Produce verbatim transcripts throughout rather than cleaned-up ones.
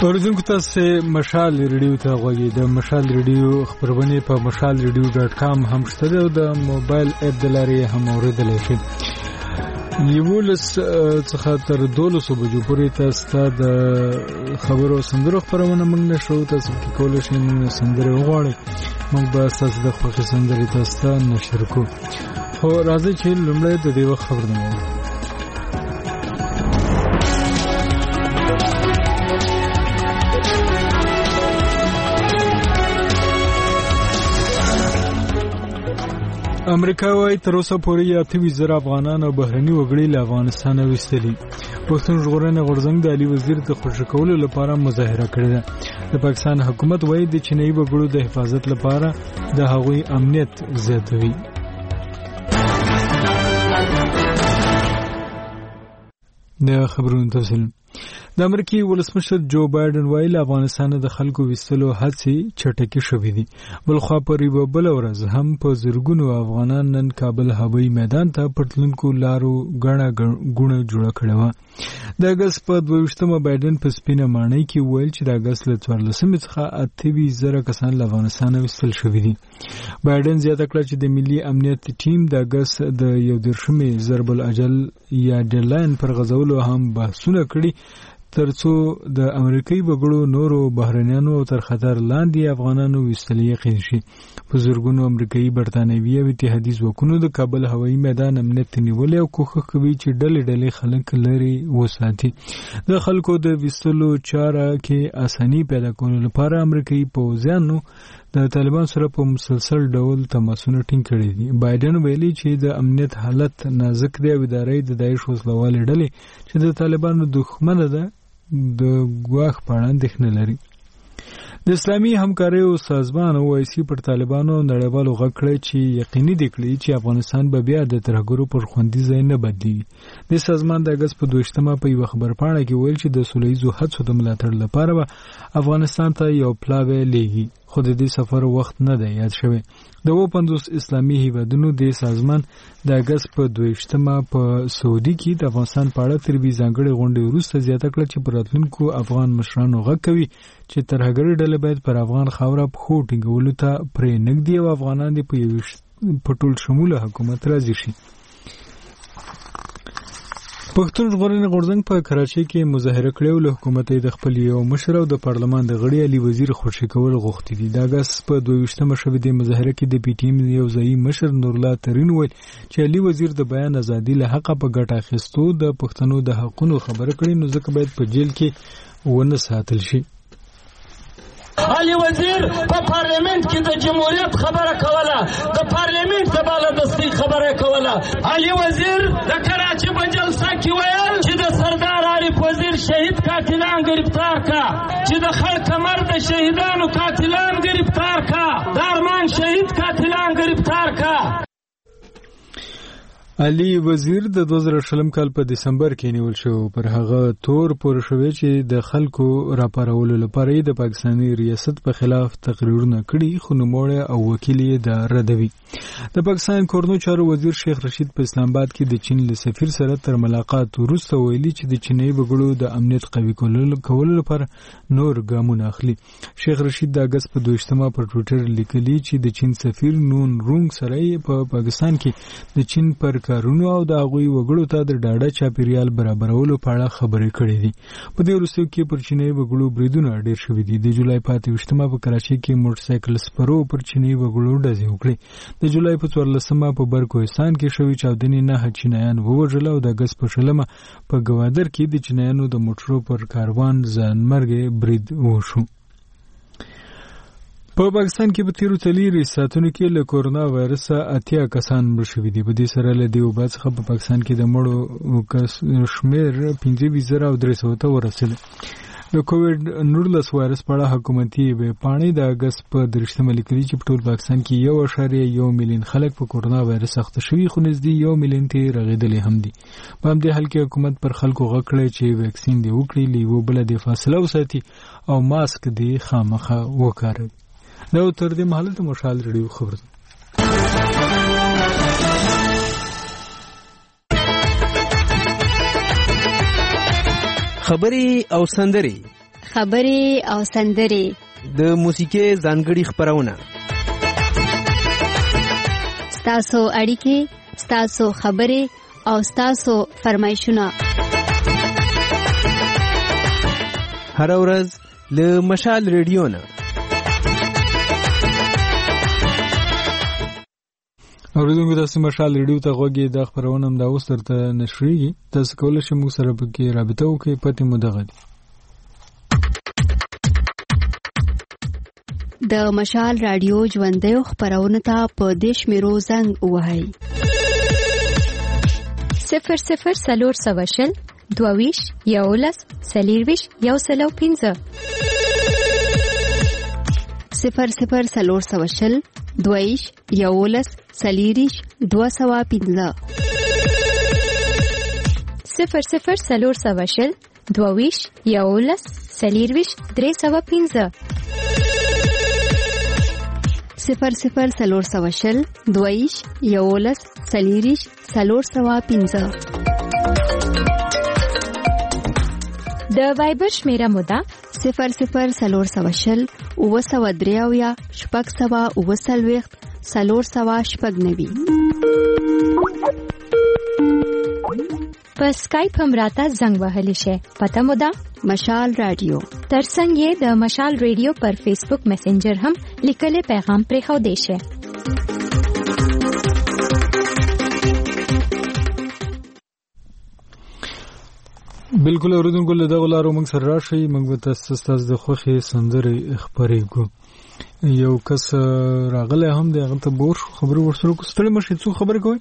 اوریدونکو تاسو مشال ریډیو ته غوږی د مشال ریډیو خبرونه په مشال ریډیو ډاټ کام هم شته او د موبایل اپ د لارې هم اوریدلای شئ. یولس څخه تر دولسو بجو پورې تاسو د خبرو سندرو خبرونه موږ نشو تاسو کولای شئ سندره وغواړئ. موږ به تاسو د خوښي سندرې تاسو نشر کوو. خو راځئ چې لومړی د دې وخت خبرونه وو. امریکا وايي تر اوسه پورې اته زره افغانان او بهرني وګړي له افغانستان وستلي. پښتون ژغورنې غورځنګ د علي وزیر د خوشی کولو لپاره مظاهره کړې ده. د پاکستان حکومت وايي د چینایي وګړو د حفاظت لپاره د هغوی امنیت زیاتوي. د خبرونو تفصیل. د امریکای ولسمشر جو بایدن ویل افغانستان د خلکو وستلو هڅې چټکې شوې دي. بلخوا پر یوه بل ورځ هم په زرګونو افغانان نن کابل هوایي میدان ته پټلونکو لارو غاڼه غونه جوړه کړې و. د اگست په دویشتمه بایدن په سپینه ماڼۍ کې ویل چې د اگست له څوارلسمې څخه اته زره کسان له افغانستان وستل شوي دي. بایدن زیاته کړه چې د ملي امنیت ټیم د اگست د یو دېرشمې ضرب الاجل یا ډیډلاین پر غځولو هم بحثونه کړي ترڅو د امریکایي وګړو نورو بهرنیانو او تر خطر لاندې افغانانو وستل یقین شي. په زرګونو امریکایي برتانوي او اتحادي ځواکونو د کابل هوایي میدان امنیت نیولې او کوښښ کوي چې ډلې ډلې خلک لري وساتي. د خلکو د وستلو چاره کې اساني پیدا کولو لپاره امریکایي پوځیانو د طالبان سره په مسلسل ډول تماسونه ټینګ کړي دي. بایدن ویلي چې د امنیت حالت نازک دی او ادارې د داعش وسلوالې ډلې چې د طالبانو دښمنه ده د ګواښ په اړه اندېښنه لري. د اسلامي همکارۍ سازمان اوایسي پر طالبانو نړیوالو غږ کړی چې یقیني دي کړي چې افغانستان به بیا د ترهګرو پر خوندي ځای نه بدلیږي. د سازمان د اگست په دویشتمه په یوه خبرپاڼه کې ویل چې د سولهییزو هڅو د ملاتړ لپاره به افغانستان ته یو پلاوی لیږي. خو د دې سفر وخت نه دی یاد شوی. د اووه پنځوس اسلامي هیوادونو د سازمان د اگست په دویشتمه په سعودي کې د افغانستان په اړه تر بي ځانګړې غونډې وروسته زیاته کړه چې پر راتلونکو افغان مشرانو غږ کوي چې ترهګري ډلې باید پر افغان خاوره پښو ټینګولو ته پرې نږدې او افغانان دې په ټول شموله حکومت راضي شي. پښتون ژغورنې غورځنګ په کراچۍ کې مظاهره کړې او له حکومت یې د خپل یو مشر او د پارلمان د غړي علي وزیر خوشی کول غوښتي دي. د اگست په دویشتمه شوې د مظاهره کې د پی ټی ایم یو ځایي مشر نورالله ترین ویل چې علي وزیر د بیان ازادي له حقه په ګټه اخیستو د پښتنو د حقونو خبره کړې نو ځکه باید په جیل کې ونه ساتل شي. علي وزیر په پارلیمنت کې د جمهوریت خبره کوله، د پارلیمنت د بالادستۍ خبره کوله. علي وزیر د کراچۍ په جلسه کې ویل چې د سردار عارف وزیر شهید قاتلان گرفتار کا، چې د خړ کمر د شهیدانو قاتلان گرفتار کا، د ارمان شهید قاتلان گرفتار کا. علي وزیر د دوه زره شلم کال په دسمبر کې نیول شو. پر هغه تور پور شوی چې د خلکو راپارولو لپاره د پاکستاني ریاست په خلاف تقریرونه کړي خو نوموړی او وکیل یې دا ردوي. د پاکستان کورنو چارو وزیر شیخ رشید په اسلام آباد کې د چین له سفیر سره تر ملاقات وروسته ویلي چې د چینایي وګړو د امنیت قوي کولو لپاره نور ګامونه اخلي. شیخ رشید د اگست په دویشتمه پر ټویټر لیکلي چې د چین سفیر نون رونګ سره په پاکستان کې د چین پر کارونو او د هغوی وګړو ته د ډاډه چاپیریال برابرولو په اړه خبرې کړې دي. په دې وروستیو کې پر چینایي وګړو بریدونه ډېر شوي دي. د جولای په اته ویشتمه په کراچۍ کې موټرسایکل سپرو پر چینایي وګړو ډزې وکړې. د جولای په څوارلسمه په برکوهستان کې شوې چاودنې نهه چینایان ووژل او د اګست په شلمه په ګوادر کې د چینایانو د موټرو پر کاروان ځانمرګي برید وشو. په پاکستان کې په تیرو څلورو ساعتونو کې له کورونا وایرس اتیا کسان مړ شوي دي. په دې سره له دې وبا څخه په پاکستان کې د مړو کس شمېر پنځه زره او درې سوه ته ورسېد. د کووډ نولس وایرس په اړه حکومتي ویبپاڼې د اګست په درشتمه لیکلي چې په ټول پاکستان کې یو اعشاریه یو میلیون خلک په کورونا وایرس اخته شوي خو نږدې یو میلیون ته رغېدلي هم دي. په همدې حال کې حکومت پر خلکو غږ کړی چې ویکسین دې وکړي، له یوه بله دې فاصله وساتي او ماسک دې خامخا وکاروي. دا تر دې مهاله د مشال ریډیو خبر ده. خبري او سندري خبرې او سندرې، د موسیقۍ ځانګړي خبرونه، ستاسو اړیکې، ستاسو خبرې او ستاسو فرمایشونه هر ورځ له مشال ریډیو نه. اوریدونکو تاسو مشال ریډیو ته غوږی د خبرونه هم دا اوس درته نشریږي. تاسو کولای شئ موږ سره پکې رابطه وکړئ. پته مو دغه دی. د مشال رادیو ژوندۍ خبرونه ته په دیش میرو زنګ وهاي صفر صفر سلور سواشل دوویش یولس سلیرویش یو سلو پینزه صفر صفر سلور سواشل دوویش یولس سلیریش دو سوا پینزه صفر صفر سلور سواشل دوویش یولس سلیرویش درې سوا پینزه صفر صفر سلور سواشل دویش یولس سلیریش سلور سوا پینزه. د وایبر شمیره مودا صفر صفر سلور سواشل اوه سوا دریاویا شپږ سوا اوه سلویخت سلور سوا شپږ نوي. په سکایپ هم راته زنګ وهلی شي. پته مودا مشال رادیو. ترڅنګ یې د مشال رادیو پر فیسبوک میسنجر هم لیکلي پیغام پرې خو دی شي. بالکل اوریدونکو له دغه لارو موږ سره راشي. موږ به تاسو ستاسو د خوښي سندرې خبرې کو. یو کس راغله هم دغه ته بور خبرو ورسره کو. ستړي مشه څو خبرې کوي.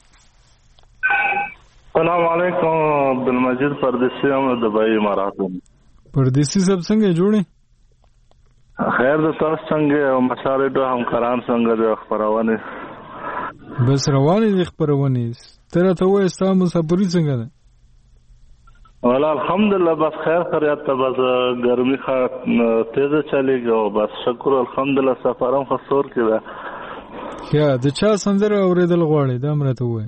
السلام علیکم. عبدالمجید پردیسی هم دبئی امارات. پردیسی صاحب څنګه جوړې؟ خیر د تاسو څنګه او مشال ډو همکاران څنګه د خبرونه؟ بس روانې د خبرونه. تر ته وې ستا مسافري څنګه ده؟ والا الحمدلله بس خیر خیریت ته. بس ګرمي خا تیزه چلیږي او بس شکر الحمدلله سفرم خسور کړه. یا د چا سندره اوریدل غواړي دا مرته وې؟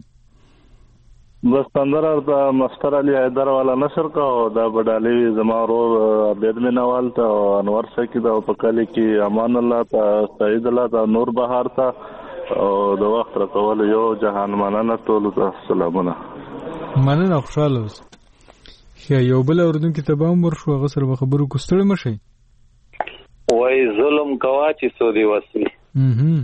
بس سندره د مستر علي حیدر والا نشر کا او دا بډالي زما ورو عبید مینوال ته او انور سکی دا په کلی کې امان الله ته سعید الله ته نور بهار ته او د وخت راکول یو جهان مننه ټول ته سلامونه. مننه خوشاله اوسه. یو بل اوردونکو ته به هم ورشو هغه سره به خبرو کو. ستړي مشئ. وای ظلم کوا چې سو دی وسی. اها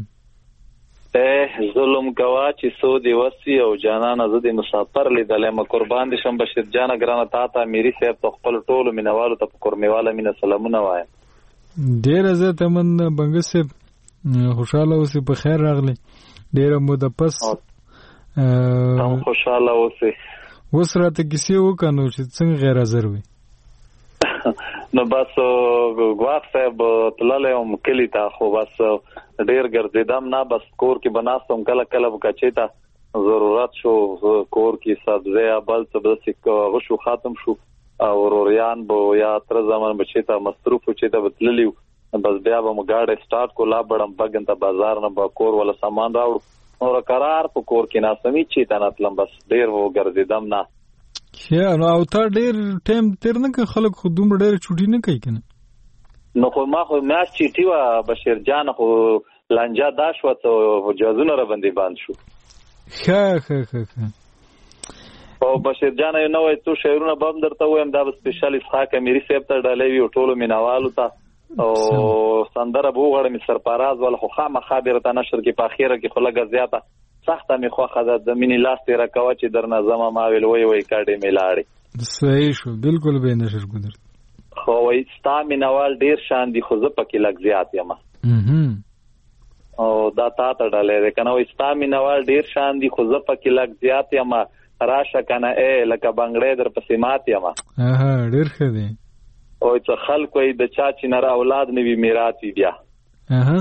ته ظلم کوا چې سو دی وسی او جانان زه د مسافر لیدلې ما قربان دي شم بشیر جان ګرانه تا ته میری صاحب ته خپل ټولو مینوالو ته قرمیواله مینه سلامونه وایم. ډیر زه تمن بنګ صاحب خوشاله اوسې په خیر راغلی. ډیر مو د پس تم خوشاله اوسې. اوس راته کیسې وکړو چې څنګه غیر حاضر وي. نو بس غواړ صاحب تللې هم کلی ته خو بس ډیر ګرځیدم نه بس کور کې بناستم کله کله وکړې ته ضرورت شو کور کې سبزی بل څه بس غشو ختم شو او وروریان بو یا تر زمان بچی ته مصروف چې ته بتللیو بس بیا به مګاډه سٹارټ کو لا بڑم بغن ته بازار نه با کور ولا سامان راوړ او قرار په کور کې ناسمي چې ته نتلم بس ډیر وو ګرځیدم نه. یا نو او تا ډیر ټیم تیر نه ک خلک خو دوم ډیر چوټي نه کوي کنه. نو خو ما خو میاش چیټي وا بشیر جان خو لانجا داش وته جازونه را باندې باند شو. ها ها ها او بشیر جان یو نوې تو شعرونه بم درته وایم دا سپیشل اسحاق اميري صاحب ته ډالې وی ټولو مینوالو ته او سندره بو غړم سرپراز ول خو خامه خبره ته نشر کې په اخیره کې خلګ زیاته سخته می خو خدای د مینی لاس تیر کاوه چې درنه زما ما ویل وای وای کاډې میلاړي. صحیح شو بالکل به نشر ګذر. خو وای ستا مینوال ډیر شان دي خو زه پکې لګ زیات یم. اها او دا تا ته ډالې کنه وای ستا مینوال ډیر شان دي خو زه پکې لګ زیات یم. راشه کنه اے لکه بنگړې در پسې مات یم. اها ډیر ښه دی. او څه خلک وای د چا چې نر اولاد نوي میراث بیا. اها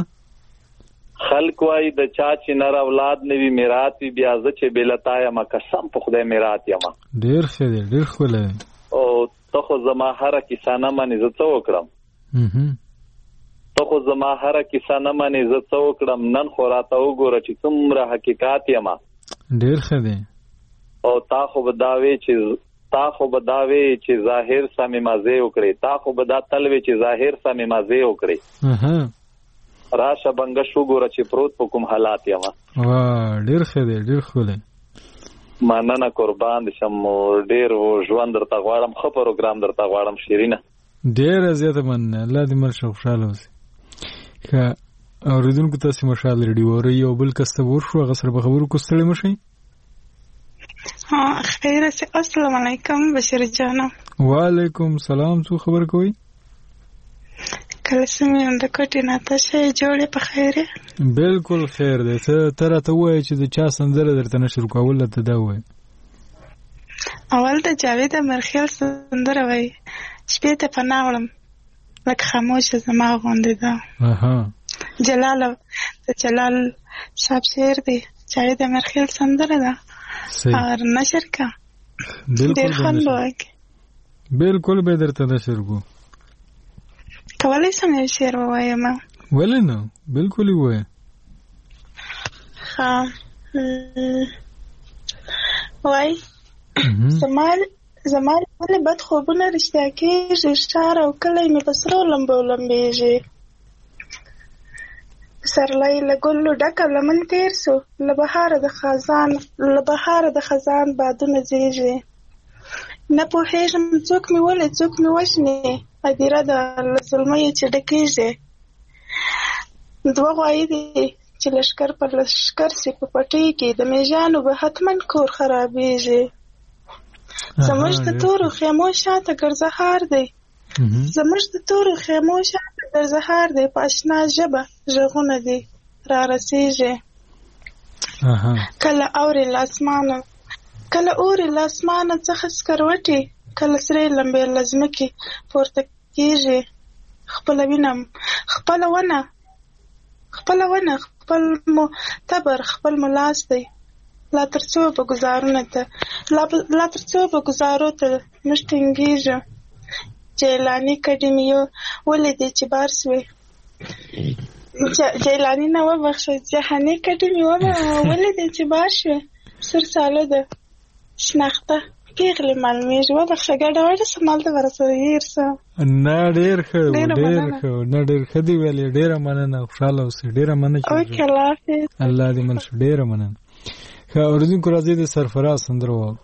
خلک وای د چا چې نر اولاد نوي میراث بیا زه چې بلتا یم قسم په خدای میراث یم. ډیر ښه دی ډیر ښکلی. او ته خو زما هره کیسه نه منې زه څه وکړم. اها ته خو زما هره کیسه نه منې زه څه وکړم. نن خو راته وګوره چې څومره حقیقت یم. ډیر ښه دی. او تا خو به دا وی چې تا خو به دا وی چې ظاهر سمې مزه وکړي، تا خو به دا تل وی چې ظاهر سمې مزه وکړي. اها راشه بنګ شو ګوره چې پروت په کوم حالات یم. وا ډیر ښه دی، ډیر ښه دی. مننه قربان شم، ډیر ژوند درته غواړم، ښه پروګرام درته غواړم شیرینه. ډیر زیاته مننه، الله دې مرشه خوشاله اوسې. که اوریدونکو تاسو مشال ریډیو اوري یو بل کسته ورشو هغه سره به خبرو کو ستړي مشي. ها خیر، السلام علیکم بشیر جان. وعلیکم سلام، څو خبر کوي؟ کله سمې د کوټې نه تاسو جوړې په خیره؟ بالکل خیر دی. ته تر ته وای چې د چا سندره درته نشر کول ته دا وای. اول د جاوید مرخیل سندره وای، شپې ته پناه وړم لکه خاموش زما غوندې ده. اها جلال د جلال صاحب شعر دی، جاوید مرخیل سندره ده. اور نشر کا ډیر خوند وای. بالکل به درته نشر کو کولای سم یو شعر ووایم؟ ولې نه، بالکل وای. ها وای زمال زمال ولې بد خوبونه رښتیا کېږي، ښار او کلی مې په سرو لمبو لمبېږي. سرلی له ګلو ډکه لمن تېر سو، له بهاره د خزان له بهاره د خزان بادونه زیږي. نه پوهېږم څوک مې ولې څوک مې وژني، هدیره ده له ظلمیو چې ډکېږي. دوه غوایي دي چې لښکر پر لښکر سي په پټۍ کې، د میږیانو به حتمن کور خرابېږي. زموږ د تورو خیمو شاته ګرځهار دی، زموږ د تورو خیمو شاته ګرځهار دی، په اشنا ژبه غږونه دي را رسېږي. کله اوري له اسمانه کله اوري له اسمانه څخه سکروټې، کله سرې لمبې له ځمکې پورته کېږي. خپله وینم خپله ونه خپله ونه خپل مو تبر خپل مو لاس دی، لا تر څو به ګزارونه ته لا تر څو به ګزارو ته موږ ټینګېږو. جیلاني کډې مې یو ولیدې چې بار سوې، جیلاني نه وبخښه، جهاني کډې مې ولیدې چې بار شوې. سر ساله ده شناخته پیغلې معلومېږي، وبخښه ګډه وډه څه مالته ورسره هېر څه. نه ډېر ښه ډېر ښه نه ډېر ښه دي ویلې. ډېره مننه، خوشحاله اوسې. ډېره مننه. اوکې الله حافظ. الله دې مل شه. ډېره مننه. ښه اورېدونکو راځئ د سرفراز سندره واورو.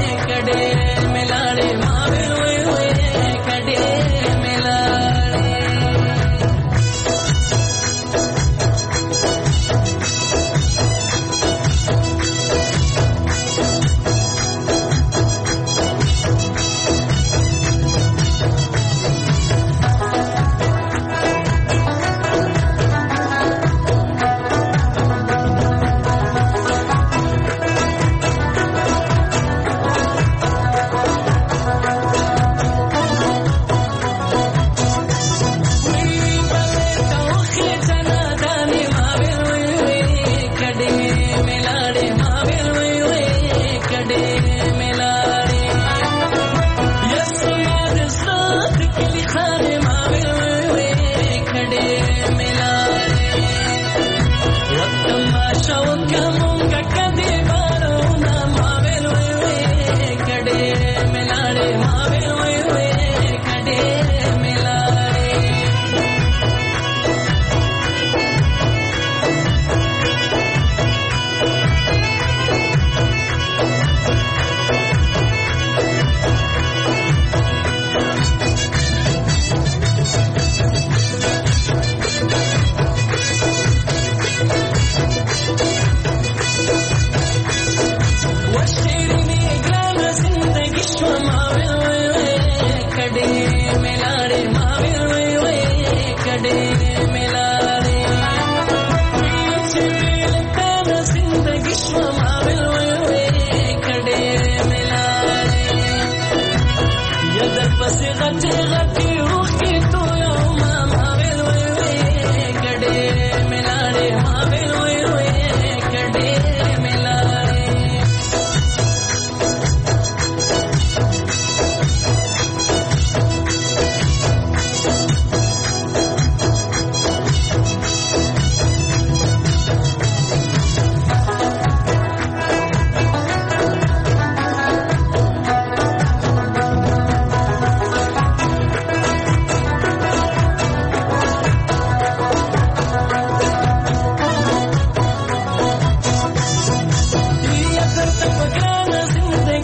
मिलाड़े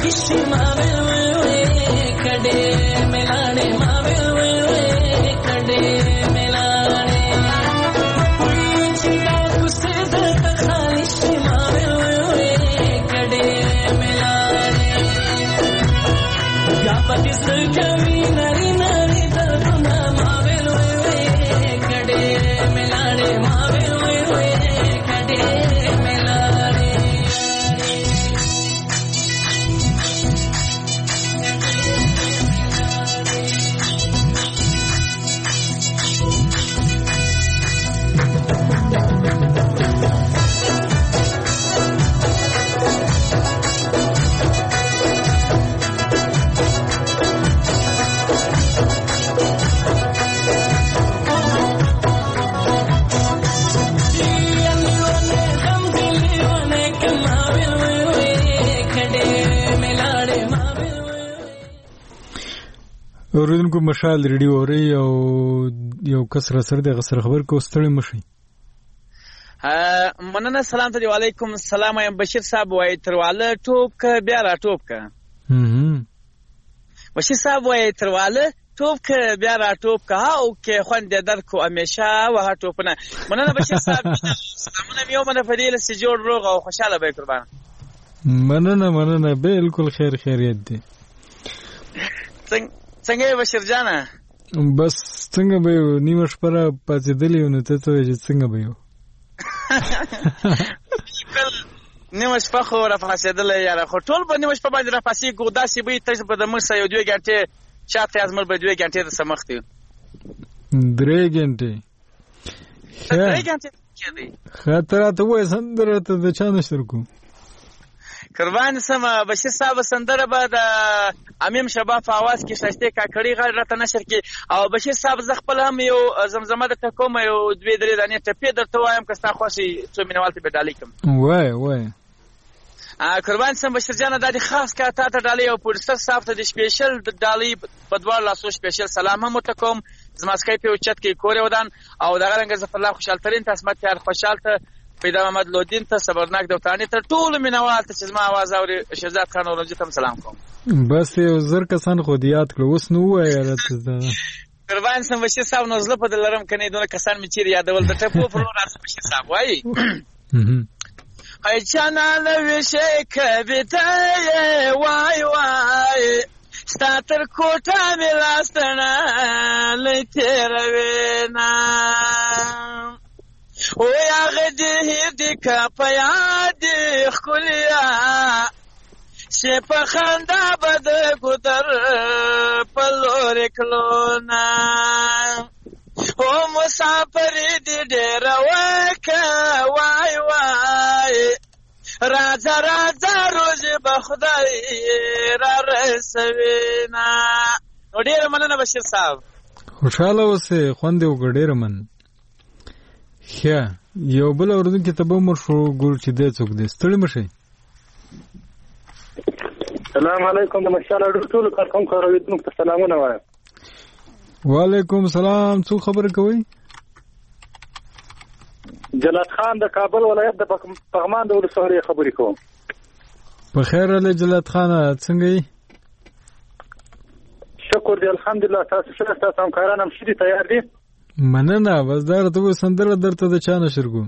اوریدونکو مشال ریډیو اوري او یو کس را سره د غسر خبر کو ستړي مشي. مننه. سلام ته وعلیکم السلام. یم بشیر صاحب وای ترواله ټوب ک بیا را ټوب ک. هم بشیر صاحب وای ترواله ټوب ک بیا را ټوب ک او کې خوند در کو همیشه وه ټوبنه. مننه بشیر صاحب. سلامونه یو منه فضیل سي جوړ روغ او خوشاله به قربان. مننه مننه بالکل خیر خیریت دی. څنګه څنګه بشیر جانه؟ بس څنګه به یو نیمه شپه را پاتېدلی نو ته څه وایې څنګه به یو؟ نیمه شپه خو را پاسېدلی یاره، خو ټول به نیمه شپه باندې را پاسېږو، داسې به وي تش به د موږ سره یو دوې ګنټې شاته یې زموږ به دوې ګنټې درسه مخته یو. درې ګنټې؟ درې ګنټې کېدی. ښه ته راته ووایه سندره ته د چا نشر کوو؟ قربان سم بشیر صاحب سندره به د امیم شباب په आवाज کې شایسته کاکړی غږ راته نشر کې، او بشیر صاحب ز خپل هم یو زمزمه د ټکوم یو دوی درې دانې ټپې درته وایم که ستا خوښي څو مینوال ته به ډالۍ کوم. وای وای قربان سم بشیر جانه دا د خاص کا تا ته ډالۍ او پروډوسر صاحب ته د سپیشل ډالۍ په دوه لاسو سپیشل سلام هم وتکوم. زما سکایپ په چت کې کورې ودان او دغه رنګ ظفر الله خوشحال ترین ته اسمت یار خوشحال ته پیدا محمد لودین ته صبرناک دوتانی ته ټول مینوال ته چې زما आवाज اوري شهزاد خان اورنجي ته سلام کوم. بس یو زر کسان خو دیات کړو اوس نو وای راته قربان سم بشیر صاحب نو زله په دلرم کني دونه کسان می چیر یادول د ټپو پر راس بشیر صاحب وای ای چانا لوي شي کبته وای وای ستاتر کوټه می لاستنه لته روينا او هغه دې دې کا پیاد خلیا شه په خندا بد ګدر په لور کلونا او مسافر دې ډېر وکا وای وای راځه راځه روز به خدای را رسوینا. نو ډېر مننه بشیر صاحب. خوشاله اوسې خوند یې ډېر من. ښه یو بل اورېدونکي ته به مو شو ګور چې دی څوک دی ستړي مه شئ. سلام علیکم د مشال اډو ټولو کارکوونکو اورېدونکو ته سلامونه وایم. وعلیکم سلام. څوک خبرې کوئ؟ جلات خان د کابل ولایت د پغمان د ولسوالۍ خبرې کوم. په خیر علي جلات خانه څنګه یې؟ شکر دی الحمدلله. تاسو ښه یاست؟ تاسو همکاران هم ښه دي تیار دي؟ مننه. بس دا راته وایه سندره درته د چا نشر کوم؟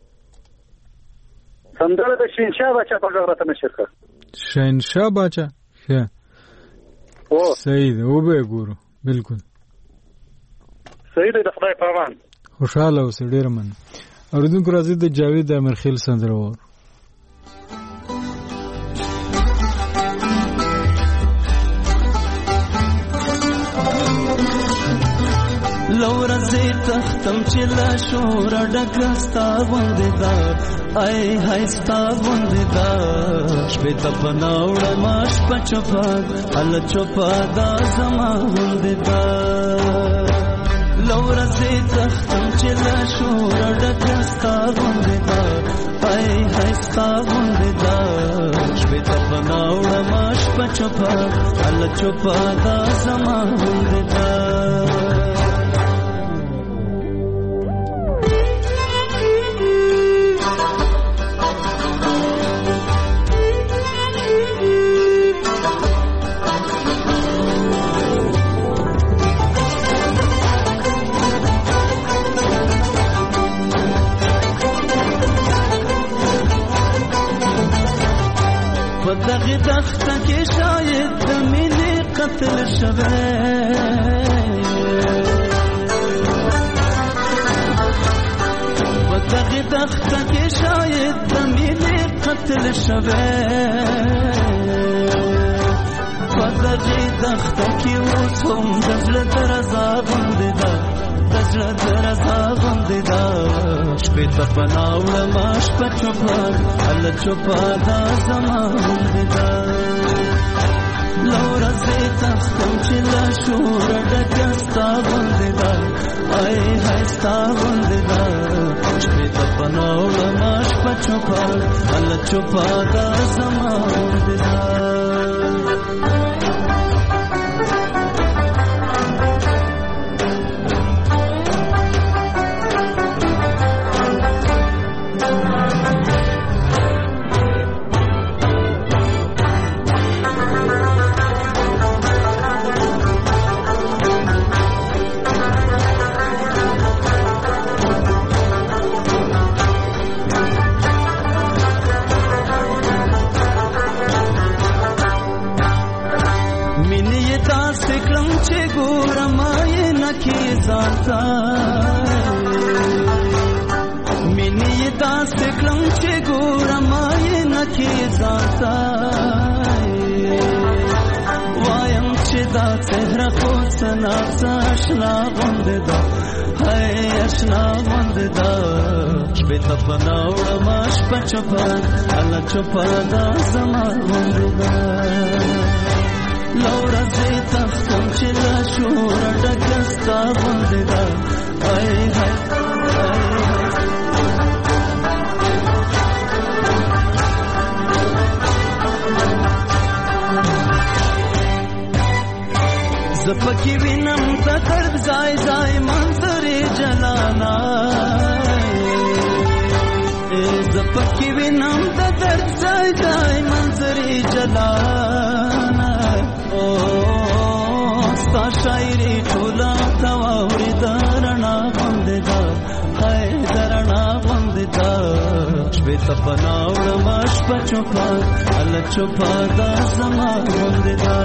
سندره د شهنشاه باچا په غږ راته نشر کړه. شهنشاه باچا؟ ښه صحیح ده وبه یې ګورو. بلکل صحیح دی. د خدای په امان. خوشحاله اوسئ. ډېره مننه. اورېدونکو راځئ د جاوید امرخیل سندره واورو. لورزه تختم چې لا شور ډکه ستا غوندې ده ای های ستا غوندې ده شپې ته په ناوړه ما شپه چوپه هله چوپه دا زما غوندې ده لورزه تختم چې لا شور ډکه ستا غوندې ده ای های ستا غوندې ده شپې ته په ناوړه ما شپه چوپه هله چوپه دا زما غوندې ده دخته کې شاید د مینې قتل شوی په دغه دخته کې شاید د مینې قتل شوی په دغه دخته کې اوس هم د زړه درزا غوندې ده د زړه درزا غوندې ده شپې ته پناه وړمه شپه چوپه هله چوپه دا زما غوندې ده له ورځې تښتم چې له شوره ډکه ستا غوندې ده ای های ستا غوندې ده شپې ته پناه وړمه شپه چوپه هله چوپه دا زما غوندې ده مینی داست کلم چه گورم آئی نکی زانتای وایم چه دا تهر خود سناس اشنا غنده دا های اشنا غنده دا شبه تپناورم اش پچپا علا چپا دا زمان غنده دا لورا زی تختم چه لشور ڈکستا غنده دا های های زپکی وینم تا درد زای زای منظری جلانا زپکی وینم تا درد زای زای منظری جلانا او ستا شاعری ټولا تواوری درنا غوندې دا های درنا غوندې دا شپې ته پناه وړمه شپه چوپه هله چوپه دا زما غوندې دا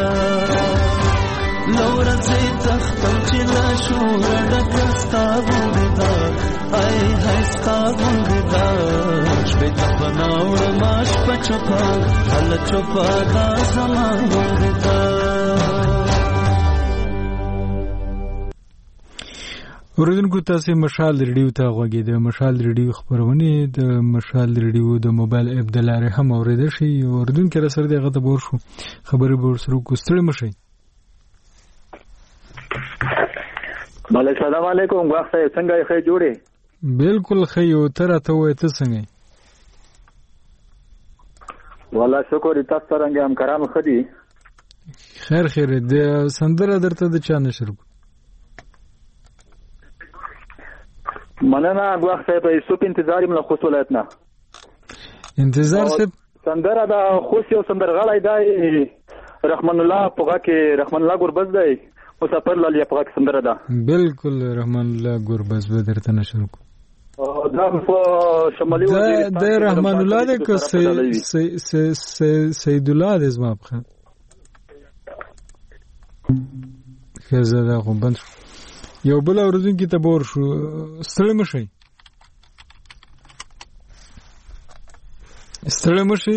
لورا زی تختم چی لشور ڈکستا غوندی دا ای های ستا غوندی دا شپی تپناور ماش پا چوپا حل چوپا دا زمان غوندی دا اوریدونکو تاسو مشال ریډیو ته غوږی د مشال ریډیو خبرونه د مشال ریډیو د موبایل اپ د لارې هم اوریدل شي اوریدونکو سره دغه ته بور شو خبرې بور سره کوستړی مشي بله السلام علیکم واخ صاحب څنګه یې ښه جوړې بالکل ښه یو تر ته وې ته څنګه والله شکر تاسو څنګه هم کرام خدي خیر خیر د سندره درته د چا نشر مننه واخ صاحب یوسف انتظار یم له خوست ولایتنا انتظار صاحب سندره دا خوست یو سندرغاړی دی رحمان الله پوغا کې رحمان الله ګوربز دی مسافر لالی په کې سندره ده بالکل رحمان الله ګوربز به درته نشر کو دا په شمالي وزیر د رحمان الله د کو سید الله د زما په خزاده خو بند یو بل اورزون کی تبور شو ستړی مشي ستړی مشي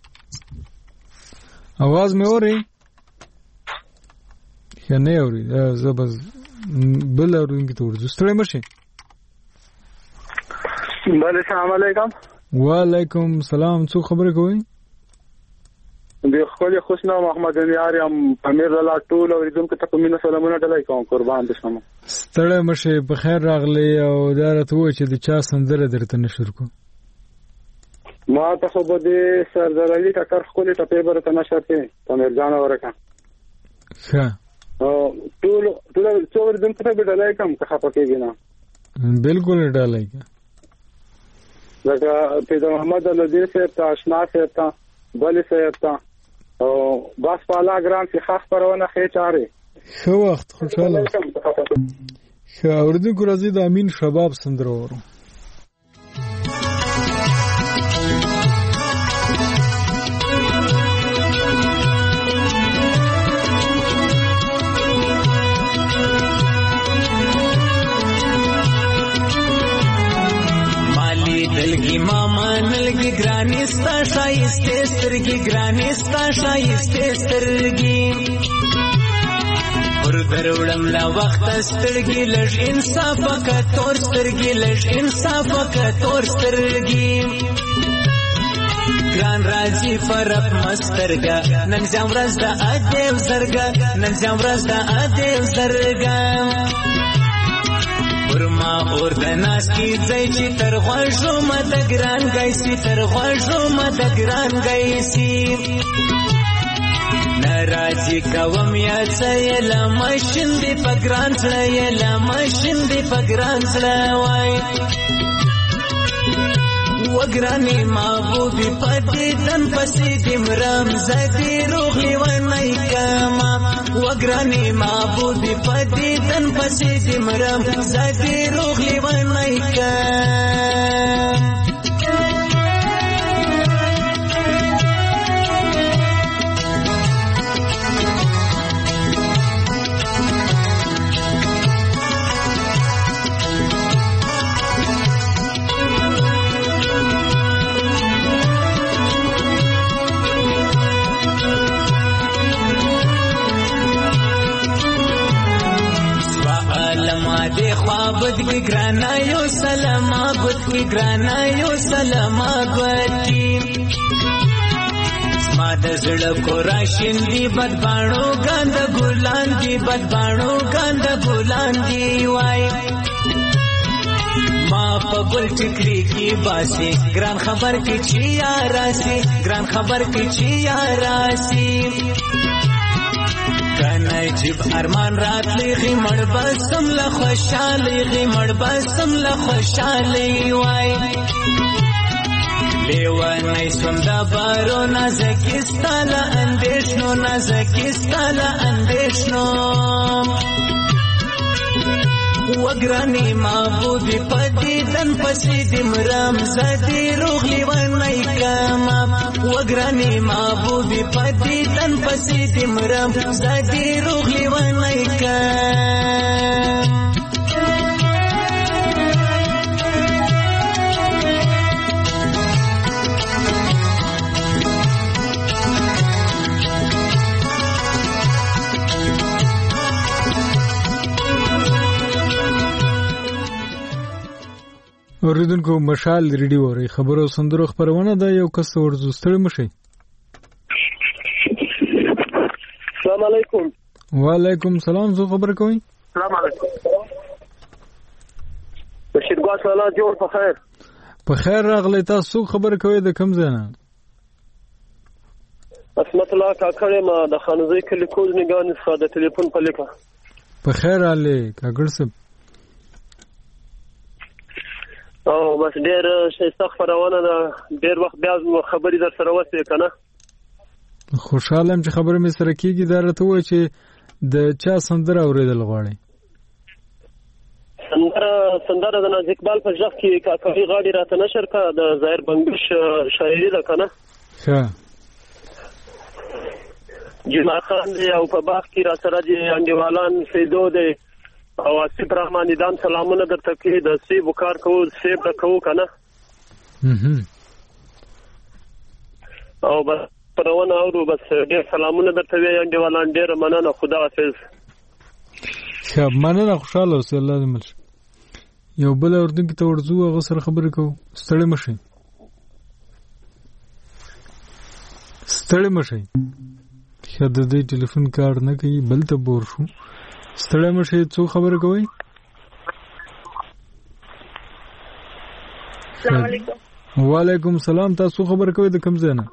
आवाज مې اوري کنه اوري زبز بل اورونګي ته ورځو ستړی مشي بله السلام علیکم وعلیکم سلام څو خبرې کوي د خپل خوشنا محمد یارم امیر الله ټول اوریدونکو ته کومه سلامونه ډلای کوم قربان دي شم ستړی مشي په خیر راغلی او دا راته و چې د چا سندره درته نشر کو ما ته خو بده سردارلی ټکر خپل ټپې برته نشر کې امیر جان ورکا ښه او ټول ټول څو اوریدونکو ته ډلای کوم څه پکې نه بالکل ډلای کا لکه پیدا محمد الدین صاحب ته آشنا صاحب ته بل صاحب ته او بس پالا ګرام چې خاص پرونه خې چاره خو وخت خوشاله خو اوریدونکو راځي د امین شباب سندره ورو شایسته سترګې ګرانې ستا شایسته سترګې پر دروړم لا وخت سترګې لږ انصاف وکړه تور سترګې لږ انصاف وکړه تور سترګې ګران راځي فرق مسترګه نن زم ورځ د ادیو زرګه نن زم ورځ د ادیو زرګه ورما اور د ناس کی ځای چې تر غوښو مد ګران گایسي تر غوښو مد ګران گایسي ناراضي کوم یا څه لمشن دی پګران سره یا لمشن دی پګران سره وای وګرانی محبوبي پدې تن پسې دمرام زدي روغي ونای کما وګرانی محبوبي پدې تن پسې دمرام زدي روغي ونای کما دے خوابت کی گرانا یو سلام آبت کی گرانا یو سلام آبت کی سماد زڑا کو راشن دی بدبانو گاند گولان دی بدبانو گاند گولان دی وائی ما پا گل ٹکری کی باسی گران خبر کی چی آراسی گران خبر کی چی آراسی کنا جب ارمان رات لیغی مړ بسم له خوشالي مړ بسم له خوشالي وای لیوانای سوندا بارو نازکستاله اندیشنو نازکستاله اندیشنو وګرانی محبوبي پدې دن پسې دمرام زدي روغلی ونای کما وګرانی محبوبي پدې دن پسې دمرام زدي روغلی ونای کما اوریدونکو مشال ریډیو اوري خبرو سندرو خبرونه ده یو کس ورزو ستړي مشي. السلام علیکم. وعلیکم سلام. زه خبر کوي. السلام علیکم. بشیر ګوا سلام جوړ په خیر. په خیر راغلی. تاسو خبر کوي د کوم ځای نه؟ اسمت الله کاکړه ما د خانزي کلی کوز نگان څخه د ټلیفون په لیکه. په خیر علي کاکړ صاحب. او بس ډېر ښه خبرونه ده. ډېر وخت بیا خبرې در سره وسې کنه. خوشاله ام چې خبره مې سره کیږي. دا راته وایي چې د چا سندره اوریدل غواړي؟ سندره سندره د ناز اقبال په ځخ کې کاکړي غاړي راته نشر کا د ظاهر بنگش شاعري ده کنه. ښه جمعه خان دی او په باغ کې را سره دي انډیوالان سیدو دی او اسیب رحمانی دام سلامونه درته کوي. د سیب کار کوو سیب د کوو کنه. او بس پرونه اورو بس ډېر سلامونه درته وی انډیوالان. ډېر مننه. خدا حافظ. ښه مننه. خوشاله اوسه. الله دې مل. یو بل اردن کې ته ورځو هغه سره خبرې کوو. ستړي مشي ستړي مشي. ښه د دې ټلیفون کار نه کوي بل ته بور شو. ستړی مشي. څو خبره کوي؟ السلام علیکم. وعلیکم سلام. تاسو خبره کوي د کوم ځای نه؟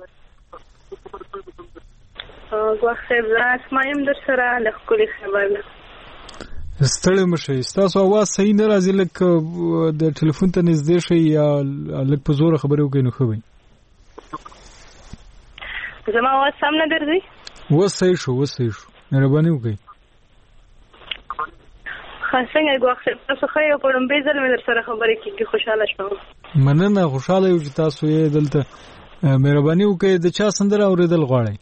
ګواښ صاحب زه اسمایم در سره له ښکلي خبر نه. ستړی مشي. ستاسو اواز صحیح نه راځي. لږ د ټلیفون ته نږدې شئ یا لږ په زوره خبرې وکړئ نو ښه وي. زما اواز سم نه درځي؟ اوس صحیح شو. اوس صحیح شو. مهرباني وکړئ. څنګه ګواښ صاحب تاسو ښه یو په لومبۍ ځل مې در سره خبرې کېږي. خوشحاله شوم. مننه. خوشحاله یو چې تاسو یې دلته. مهرباني وکړئ. د چا سندره اورېدل غواړئ؟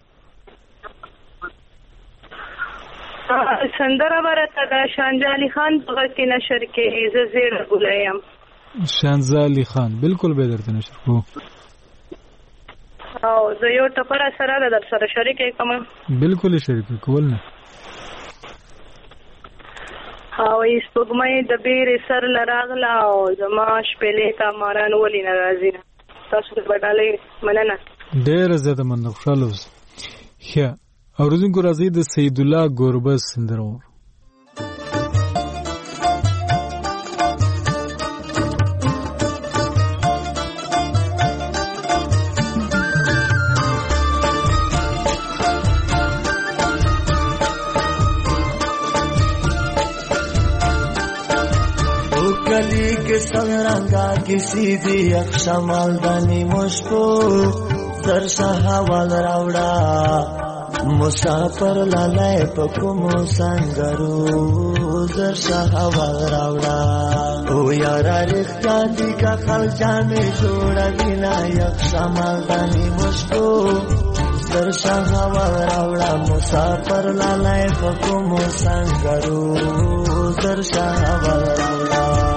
سندره به راته د شانزه علي خان په غږ کې نشر کړي. زه زیړه ګوله یم. شانزه علي خان بالکل به درته نشر کوو. او زه یو ټپره سره در سره شریکې کوم. بالکل شریک کول نه. او سپوږمۍ د بیرې سر له راغله او زما شپېلې ته ماران ولې نه راځي. تاسو د بډالۍ مننه. ډېره زیاته مننه. خوشحاله اوسئ. ښه اورېدونکو راځئ د سیدالله ګوربز سندره واورو. गली के संरंगा किसी दी अक्षमाल दानी मुझको दर्शा हवाल रावड़ा मुसाफर लालाय पकुमो संगरू दर्शा हवाल रावड़ा ओ यारा रिख्ता दी का खल जाने जोड़ा बिना अक्षमाल दानी मुझको दर्शा हवाल रावड़ा मुसाफर लालाय पकुमो संगरू दर्शा हवाल रावड़ा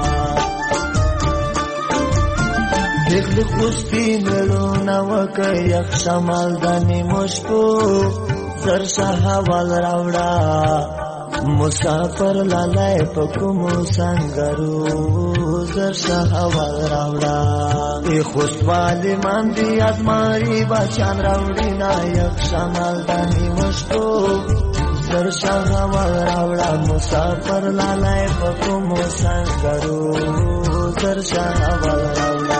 देख देख कुस्ती मेलो नवक यक शमाल दानी मुझको दर्शा हवाल रावड़ा मुसाफर लालाय पकुमो संगरू दर्शा हवाल रावड़ा ए खुशवाली मांदी आजमारी बचान रावड़ी नायक शमाल दानी मुझको दर्शा हवाल रावड़ा मुसाफर लालाय पकुमो संगरू दर्शा हवाल रावड़ा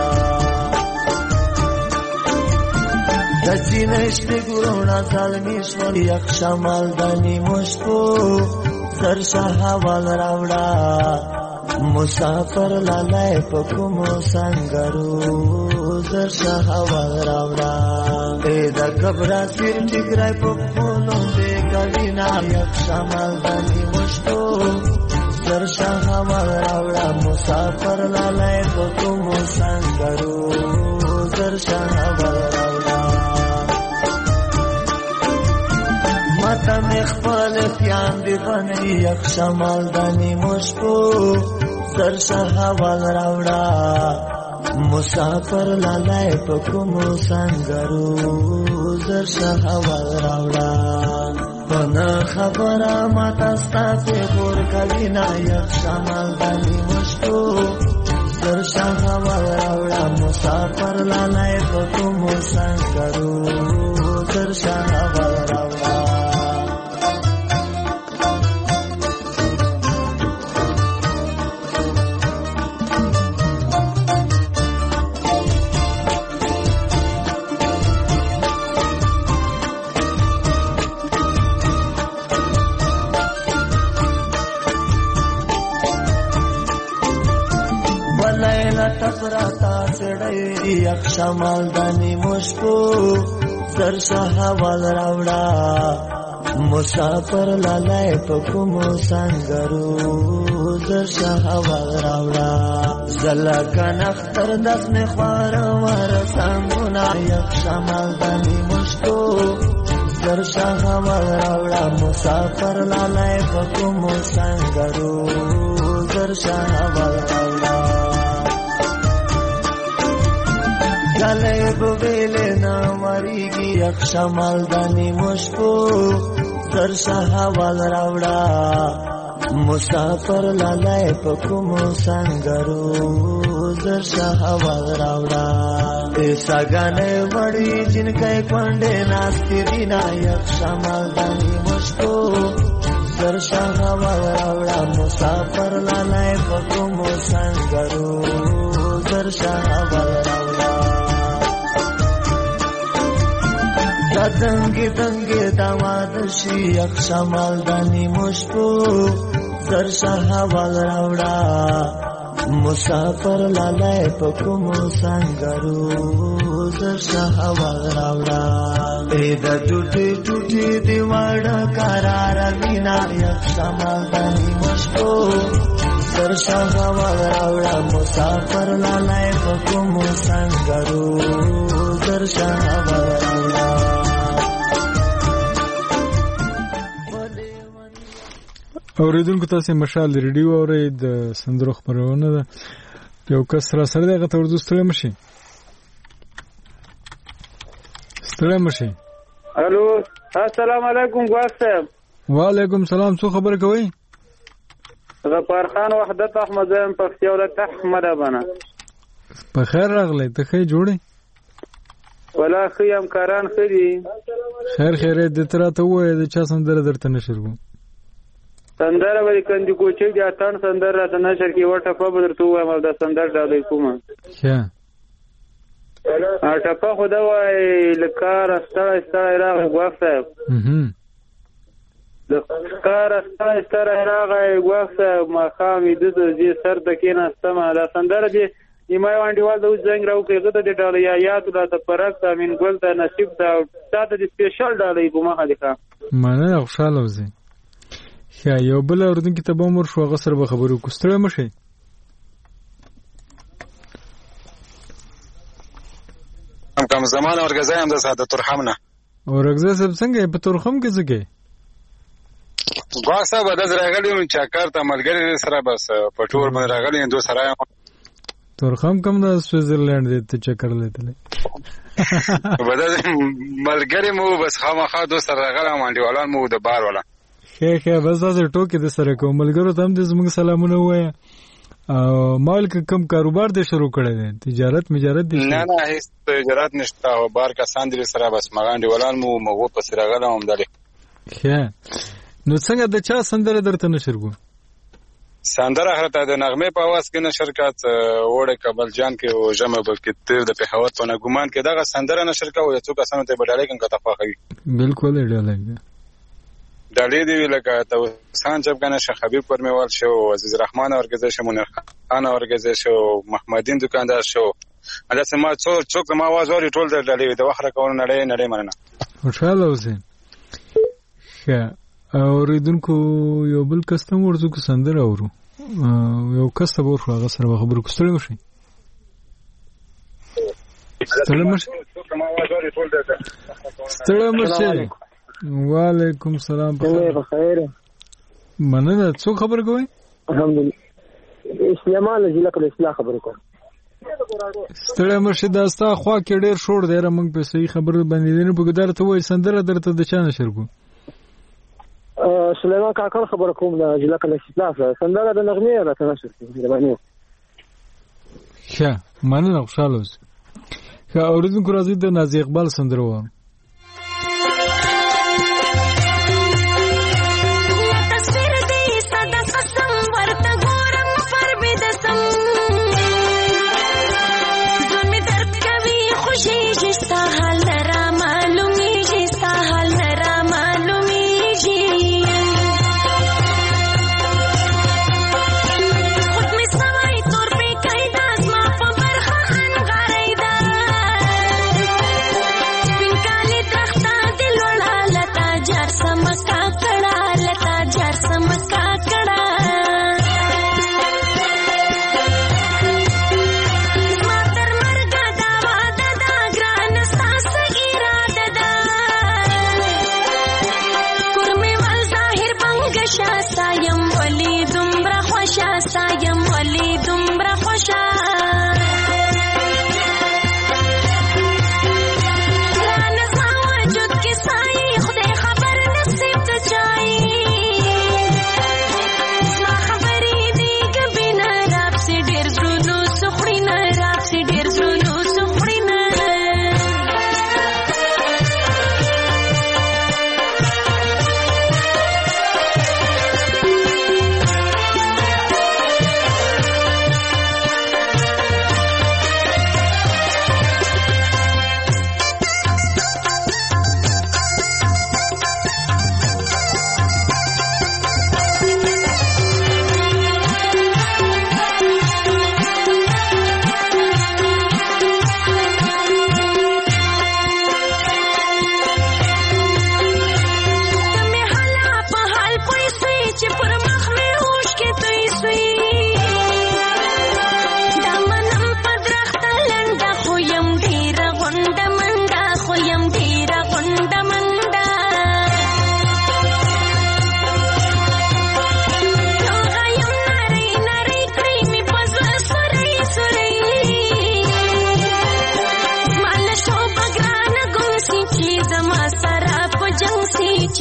दक्षिणेश्वरी गुरुना सालमेश्वरी अक्षमाल दानी मुझको दर्शा हवाल रावड़ा मुसाफर लालाय पकुमो संगरू दर्शा हवाल रावड़ा बेदा कबरा सिर टिकराय पकुलो दे कविना अक्षमाल दानी मुझको दर्शा हवाल रावड़ा मुसाफर लालाय पकुमो संगरू दर्शा हवाल रावड़ा माता में खपल प्यान दीवानी अक्षमाल दानी मुझको दर्शा हवाल रावड़ा मुसाफर लालाय पकुमो संगरू दर्शा हवाल रावड़ा बना खबरा माता स्ताफे बोर कविना अक्षमाल दानी मुझको दर्शा हवाल रावड़ा मुसाफर लालाय पकुमो संगरू दर्शा हवाल रावड़ा टपराता चढ़ी अक्षमाल दानी मुझको दर्शा हवाल रावड़ा मुसाफर लालाय पकुमो संगरू दर्शा हवाल रावड़ा जला का नख्तर दस में ख्वार वर संगुना अक्षमाल दानी मुझको दर्शा हवाल रावड़ा मुसाफर लालाय पकुमो संगरू दर्शा हवाल रावड़ा गले बुबेले ना मरीगी अक्षमाल दानी मुझको दर्शा हवाल रावड़ा मुसाफर लालाय पकुमो संगरू दर्शा हवाल रावड़ा ऐसा गाने बड़ी जिनके पंडे नास्ती बिना अक्षमाल दानी मुझको दर्शा हवाल रावड़ा मुसाफर लालाय पकुमो संगरू दर्शा हवाल रावड़ा दंगे दंगे दामाद श्री अक्षमाल दानी मुझको दर्शा हवाल रावड़ा मुसाफर लालाय पकुमो संगरू दर्शा हवाल रावड़ा बेदा टूटे टूटे दीवाड़ा करार बिना अक्षमाल दानी मुझको दर्शा हवाल रावड़ा मुसाफर लालाय पकुमो संगरू दर्शा हवाल रावड़ा اوریدونکو تاسو مشال ریډیو اورئ د سندرو خبرونه ده یو کس را سره دغه تور دوستله مشي ستړی مشي. الو السلام علیکم ګواښ صاحب. وعلیکم سلام. څو خبر کوي؟ غفار خان وحدت احمد زم پښتو ولایت احمد ابانا. په خیر راغلی. ته ښه جوړې؟ ولا خې همکاران ښه دي. خیر خیر دې تر ته وایي د چا سندره درته نشر کوم. سندره ولی کندي کوچي د اتان سندره د نشر کې وټه په بدر تو وایم د سندر ډالې کومه. ښه. ا ټپه خدا وای لکار استړی استړی راغی ګواښ صاحب. اها. لکار استړی استړی راغی ګواښ صاحب ما خامې د دې سر د کینه سم دا سندره دې نیمای وانډیوال د زنګ راو کې غته د ډالې یا یاد لا ته پرک امین ګل ته نصیب ته تاسو د سپیشل ډالې کومه خلیکا. مننه خوشاله اوسئ. ښه یو بل اوردونکو ته به مور شو هغه سره به خبرو کو. ستړی مشئ. هم کوم زمانه ورګزای هم د ساده ترحم نه. ورګزای سب څنګه په ترحم کې څنګه؟ ګواښ صاحب د راغلی م چاکر ته ملګری سره بس په ټور باندې راغلی اندو سره ترحم کوم د سویزرلند دې ته چکر لیدل. ودا ملګری مو بس خامخا دو سره راغلی مانډیوالان مو د بار ولا. خې خې بس تاسو ټوکې د سره کوم ملګرو ته هم د زموږ سلامونه وایي. او مال کم کاروبار دې شروع کړی دی؟ تجارت مجارت دې؟ نه نه هیڅ تجارت نشته او بار کسان دې سره بس مغانډي ولان مو مغو په سره غلم هم دلې. ښه نو څنګه د چا سندره درته نشر کو؟ سندره هرته د نغمه په आवाज کې نشر کات وړه کابل جان کې او جمع بلکې تیر د پهوت په نګومان کې دغه سندره نشر کا او څو کسانو ته بدلای کوم کته خوخوي. بالکل ډالای دالې دی لکه ته سان جب کنه شه حبیب پرمیوال شو عزیز رحمان اورګزې شو منیر خان اورګزې شو محمدین دکاندار شو اله سما څو څوک ما आवाज وري ټول دالې د وخره کول نړۍ نړۍ مننه. خوشاله اوسئ. ښه اوریدونکو یو بل کستم ورزو کو سندره اورو یو کس ته ورخه هغه سره خبرو کوستړی مشي. ستړی مشي. ستړی مشي. وعلیکم سلام. بخیر. مننه. څو خبر کوي؟ الحمدلله. اسلامال ضلع کله اصلاح خبر کوم. ستړی مشي دا ستا خوا کې ډیر شور دی را موږ په صحیح خبر باندې نه پګدار ته وای سندره درته د چا نشر کو؟ سلیمان کاکړ خبر کوم د ضلع کله اصلاح سندره د نغمه راته نشر کوي باندې. ښه مننه خوشاله اوسئ. ښه اوریدونکو راځي د نازي اقبال سندره وایو. Pinka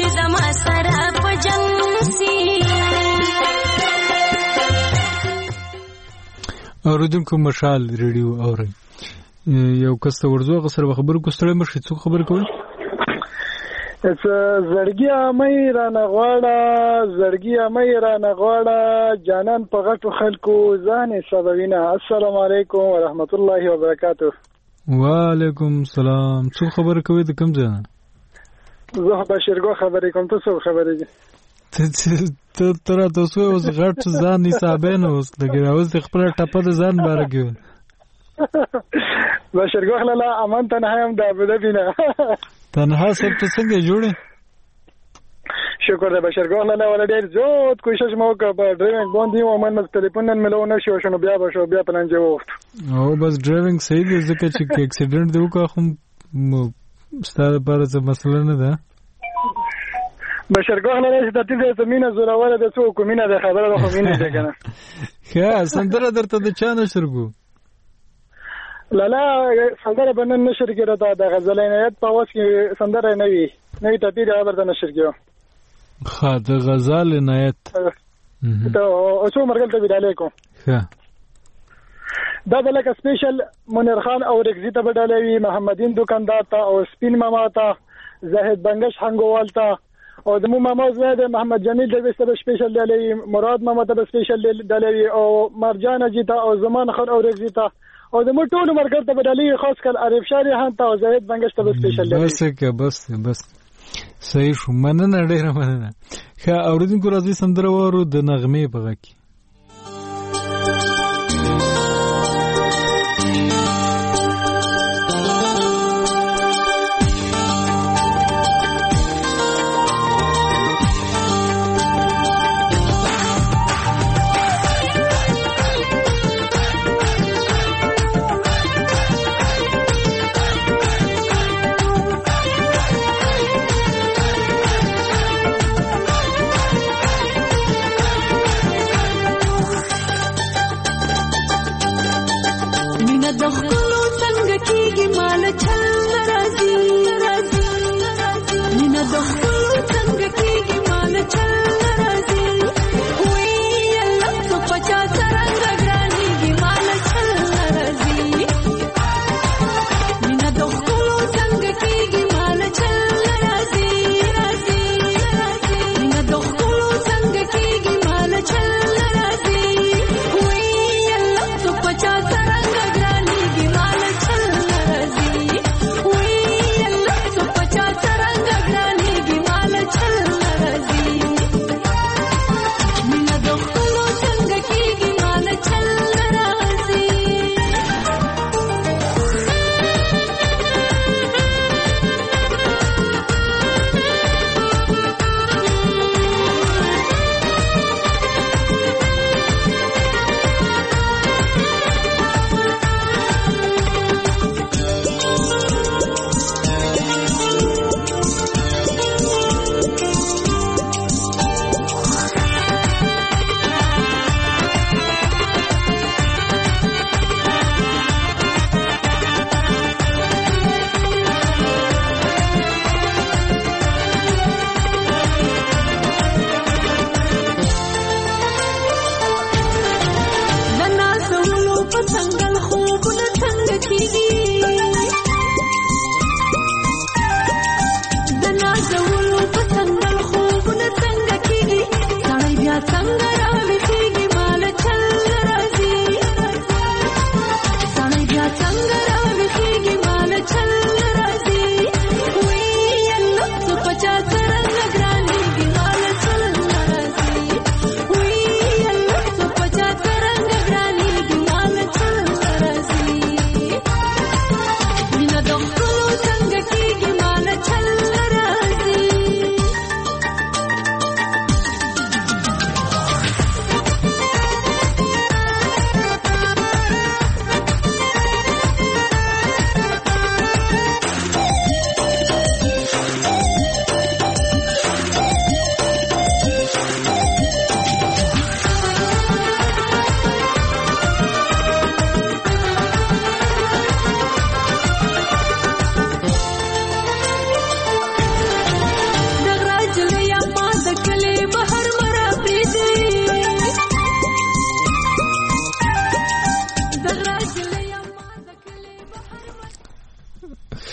چې زما سره په جنگ سي. اوریدونکو مشال ریډیو اوري یو کس ته ورځو غسر خبرو کوستړی مرشي څوک خبر کوي زړګي امي را نغواړه زړګي امي را نغواړه جانان په غټو خلکو ځان سببینا. السلام علیکم ورحمت الله وبرکاته. وعلیکم السلام. څوک خبر کوي د کوم ځای؟ زه بشیرګو خبرې کوم. ته څوک خبرې دي؟ ته تر تاسو اوس غټ ځان حسابین اوس لګي اوس خپل ټپه د ځان بارګو بشیرګو لاله امان تنها هم د ابوظبي نه تنها سب ته څنګه جوړه؟ شکر ده بشیرګو لاله ول ډیر زود کوشش مو وکړ په ډرایوینګ باندې او من مس ټلیفون نن ملو نه شو شنو بیا به شو بیا پلان جو وخت او بس ډرایوینګ صحیح دی ځکه چې اکسیډنټ دی وکړ خو ستاره پر څه مسله نه ده. بشیرګو لاله چې د دې زمينه زوراوله د څو کومینه د خبره د کومینه ده کنه. ښه سندره درته د چا نشرګو لالا سندره بنن نشر کړه دا د غزل عنایت په واس کې سندره نه وی نه وی ته دې خبر د نشر کړه. ښه د غزل عنایت ته او څو مرګل ته ویل کوم. ښه دا بلکه سپیشل منیر خان او رگزی ته بدلوي محمدین دکاندار ته او سپین ماما ته زاهد بنگش هنګوال ته او د مو ماما زاده محمد جمیل د وسته سپیشل دلوي مراد ماما ته سپیشل دلوي او مرجان جیتا او زمان خان او رگزی ته او د مو ټول مرګ ته بدلوي خاص کل عارف شاری هان ته او زاهد بنگش ته سپیشل دلوي. بس که بس بس صحیح شو مننه ډیره مننه. ښه اوریدونکو راځي سندره وورو د نغمه په غږ کې.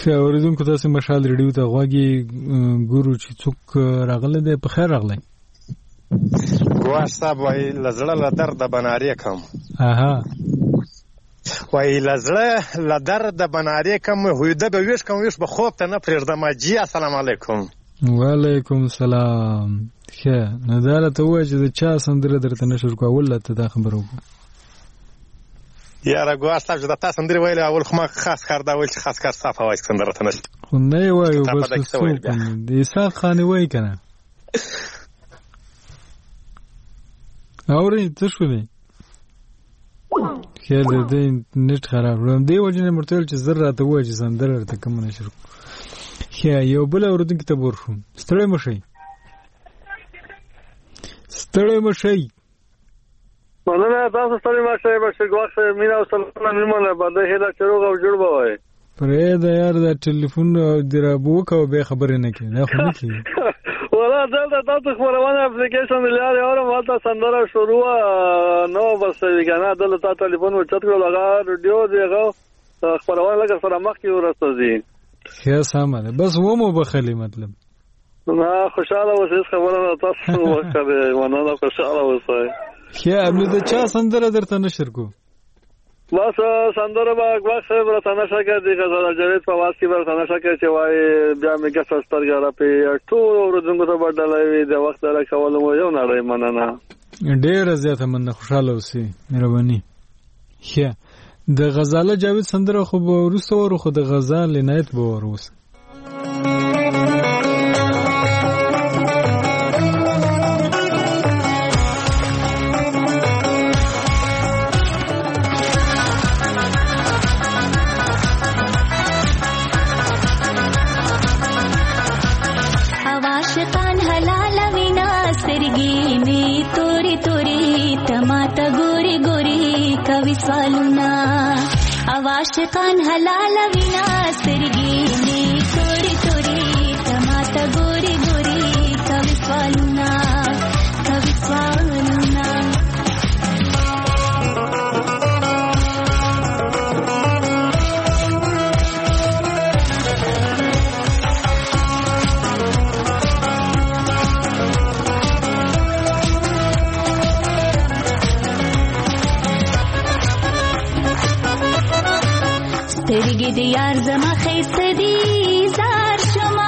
ښه اوریدونکو تاسو مشال ریډیو ته غواګي ګورو چې څوک راغله ده په خیر راغلی ګواش صاحب وای لزړه لدر د بناري کم اها وای لزړه لدر د بناري کم هویده به ویش کوم ویش به خوب ته نه پرېږدم جی السلام علیکم وعلیکم السلام ښه نو دا راته ووایه چې د چا سندره درته نشر کول ته دا خبره وکړو یاره ګواش صاحب چې د تا سندرې ویلې اول خو ما خاص کار دا ویل چې خاص کار ستا په وایي سندره ته نشته خو نه یې وایو بس څوک د اسحاق خان یې وایي که نه اورئ څه شولې خیر دی دی نټ خراب کړم دې وجې نه مې ورته ویل چې زر راته ووایه چې سندره درته کومه نشر کړو ښه یو بل اورېدونکي ته به ورشو ستړی مه شئ ستړی مه شئ مننه تاسو ستړي مه شئ بشیر ګواښ صاحب مینه او سلامونه میلمانه به د هیله چې روغ او جوړ به وایې پرېږده یار دا ټلیفون دې رابه وکړه بیا خبرې نه کړې دا خو نه کېږي ولا دلته تاسو خپرونه اپلیکیشن د لارې اورم هلته سندره شروع نو بس که نه دلته تا ټلیفون اوچت کړل هغه رډیو د هغه خپرونه لکه سره مخکې ورسته ځي ښه سمه ده بس ومو بخلي مطلب نه خوشحاله اوسئ هېڅ خبره نه تاسو وکړئ مننه خوشحاله اوسئ ښه نو د چا سندره درته نشر کو بس سندره به ګواښ صاحب راته نشه کړه د غزل جاوید په آواز کې به راته نشه کړه چې وایي بیا مې ګسه سترګه راپې ټولو اورېدونکو ته به ډالۍ وي د وخت ډله کولو مو یو نړۍ مننه ډېره زیاته مننه خوشحاله اوسئ مهرباني ښه د غزاله جاوید سندره خو به وروسته ورو خو د غزال عنایت به ور اوسه عاشقان حلال وینا سترګې می توري توري تماته ګوري ګوري کوي سوالونه کوي سوالونه سترګې د یار زما خیسته دي زار شما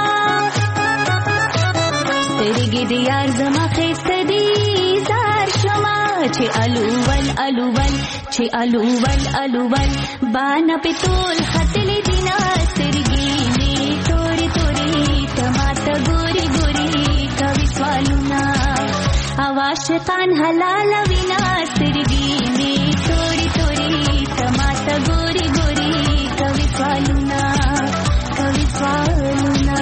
سترګې د یار زما خیسته دي زار شما چې الوول الوول چې الوول الوول باندې په ټول خطلې دینا سترګې می توري توري تماته ګوري ګوري کوي سوالونه عاشقان حلال وینا سترګې می توري توري تماته ګوري ګوري کوي سوالونه کوي سوالونه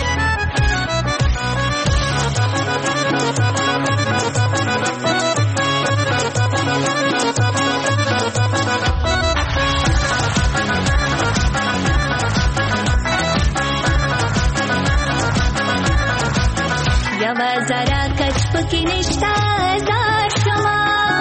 یوا زرا کچ پکې نشتا زار شما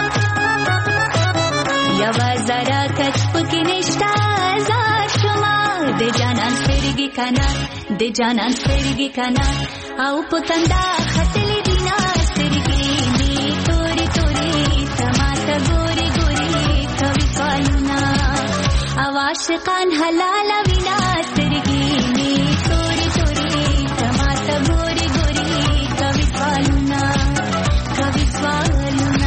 یوا زرا کچ پکې نشتا زار شما د جانان سترګې کنا د جانان سترګې کنا او پتندا خطلې دینا سترګې می توري توري تماته ګوري ګوري کوي سوالونه عاشقان حلال وینا سترګې می توري توري تماته ګوري ګوري کوي سوالونه کوي سوالونه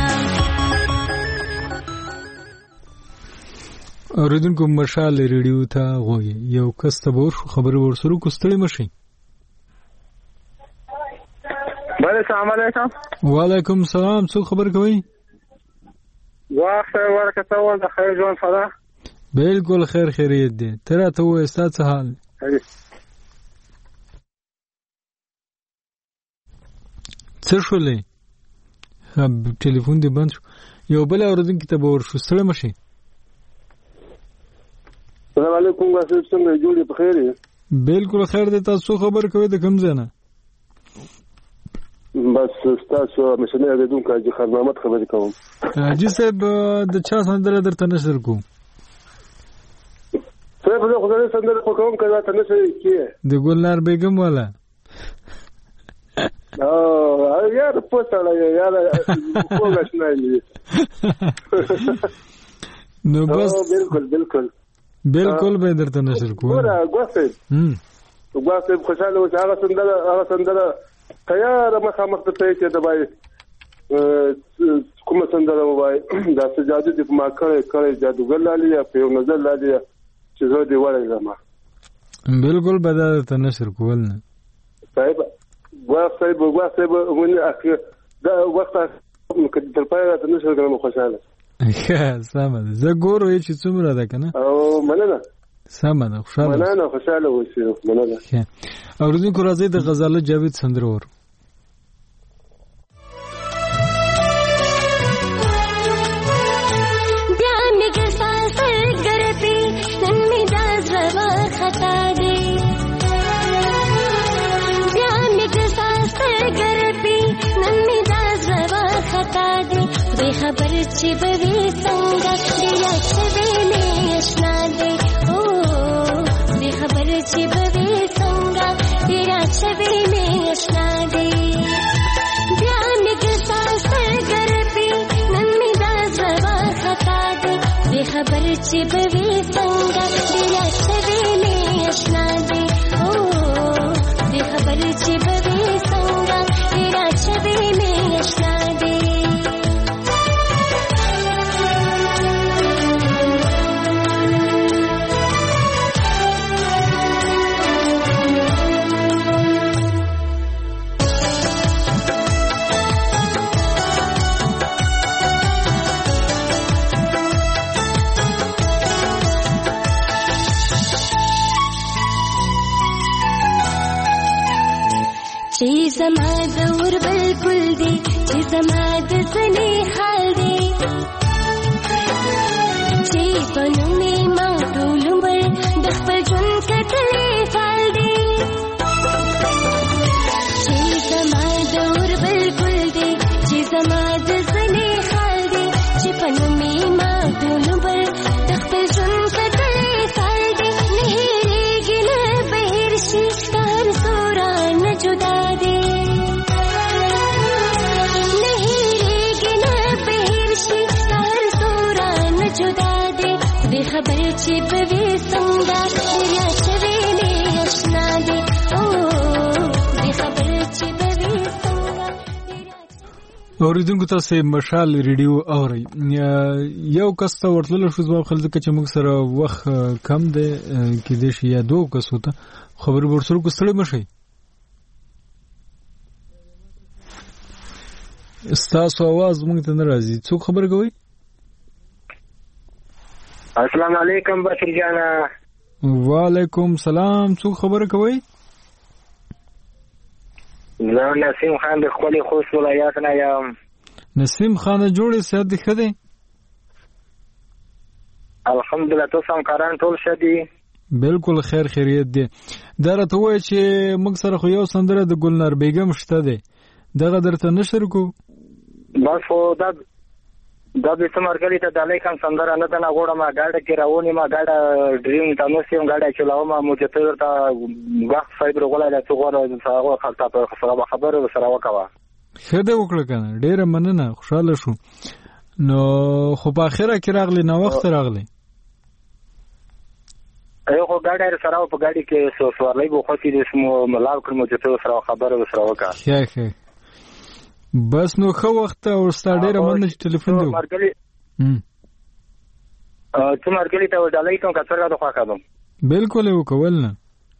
اوریدونکو مشال ریډیو ته غوږی یو کس ته به ورشو خبرې ورسره کو ستړي مشي بله سلام علیکم وعلیکم السلام څو خبر کوي واخ ورکه ول د خیر ژوند فدا بالکل خیر خیریت دی تر ته و استاد څه حال څه شولې ټلیفون دی بند شو یو بل اوریدونکو ته به ورشو ستړي مشي السلام علیکم واسه څنګه جوړې په خیر بالکل خیر دی تاسو خبر کوي د کوم ځای نه بس تاسو مشنه د دوه کاجی خدمات خبرې کوم حاجی صاحب د چا سندره درته نشر کوم ته په خدای سندره په کوم کړه ته نه شي کیه د ګلنار بیگم والا او یار پوتاله یار کومه شنایلی نو بس بالکل بالکل بالکل به درته نشر کوم ګوره ګوسه هم ګوسه خوشاله و چې هغه سندره هغه سندره تیار مخامخ ته چې د بای کومه سندره وای دا سجاده د ما کړه کړه جادوګر لالي یا په نظر لالي چې زه دی وړم زما بالکل به درته نشر کول نه صاحب وخت صاحب وخت صاحب ونی اخر دا وخت کله تر پای ته نشر کوم خوشاله ښه سمه ده زه ګورو چې څومره ده که نه او مننه سمه ده خوشحاله مننه خوشحاله اوسئ مننه ښه اورېدونکو راځئ د غزاله جاوید سندره ورو خبر چې بوي څنګه دیا چې مې آشنا دي او دې خبر چې بوي څنګه دیا چې مې آشنا دي بیا مې ګساس ګرځي نن مې دا زوا خطا دي دې خبر چې بوي څنګه دیا چې مې آشنا دي او دې خبر چې بوي څنګه دیا چې مې آشنا دي چې زما د ور بالکل دی چې زما د ځنې حال دی چې په نومې ما ټول عمر د خپل ژوند کتلې فال دی چې زما د ور بالکل دی چې زما د ځنې حال دی چې په نومې ما ټول عمر د خپل ژوند کتلې فال دی نه هېرېږي نه بهر شي هر سوره نه جدا خبر چې بوي څنګه دیا چې مې آشنا دي او دې خبر چې بوي څنګه اوریدونکو تاسو مشال ریډیو اوري یو کس ته ورتل شو ځواب خل ځکه چې موږ سره وخت کم دی کې دې شي یا دوه کس وته خبر ورسره کو ستړي مشي استاسو आवाज موږ ته ناراضي څوک خبر کوي السلام علیکم بشیر جانا وعلیکم سلام څوک خبره کوي زه نسیم خان د خپل خوست ولایت نه یم نسیم خان جوړې سید خدي الحمدلله تاسو هم کاران ټول شدي بالکل خیر خیریت دی درته وای چې موږ سره خو یو سندره د ګلنار بیگم شته دی دغه درته نشر کو بس خو دا دا به څمرګلی ته دالای کوم سندره نه ده نه غوړم گاډه کې راونی ما گاډه ډریم تاسو سیم گاډه چلاوم ما مجته ته وخت صاحب رغولای ته غوړم هغه خلک په خبره سره وکوا خده وکړه کنه ډیره مننه خوشاله شو نو خو په اخره کې راغلی نو وخت راغلی ایو خو گاډه سره په گاډي کې سو سوارلای بو خو چې د سمو ملاو کړم مجته سره خبره سره وکا ښه ښه بس نو خو وخت او ستاره ډیره مننه چې ټلیفون دی مرګلی هم ته مرګلی ته ودالای ته کثر غو خوا کړم بالکل یو کول نه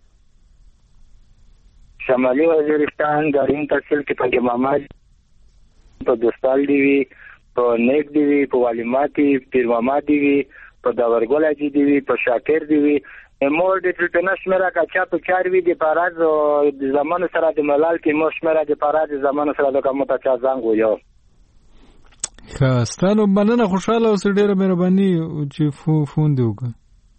شمالي وزیرستان دارین تحصیل کې پنځه ماماج په دوستال دی وی په نیک دی وی په والیماتي پیر ماما دی وی په داورګول دی وی په شاکر دی وی مور د انټرنیشنل کا چا په چار وی د پاراز د زمانه سره د ملال کې مشمره د پاراز د زمانه سره د کومه چا ځنګ ویو خاستانو مننه خوشاله اوس ډیره مهرباني چې فو فون دی وګ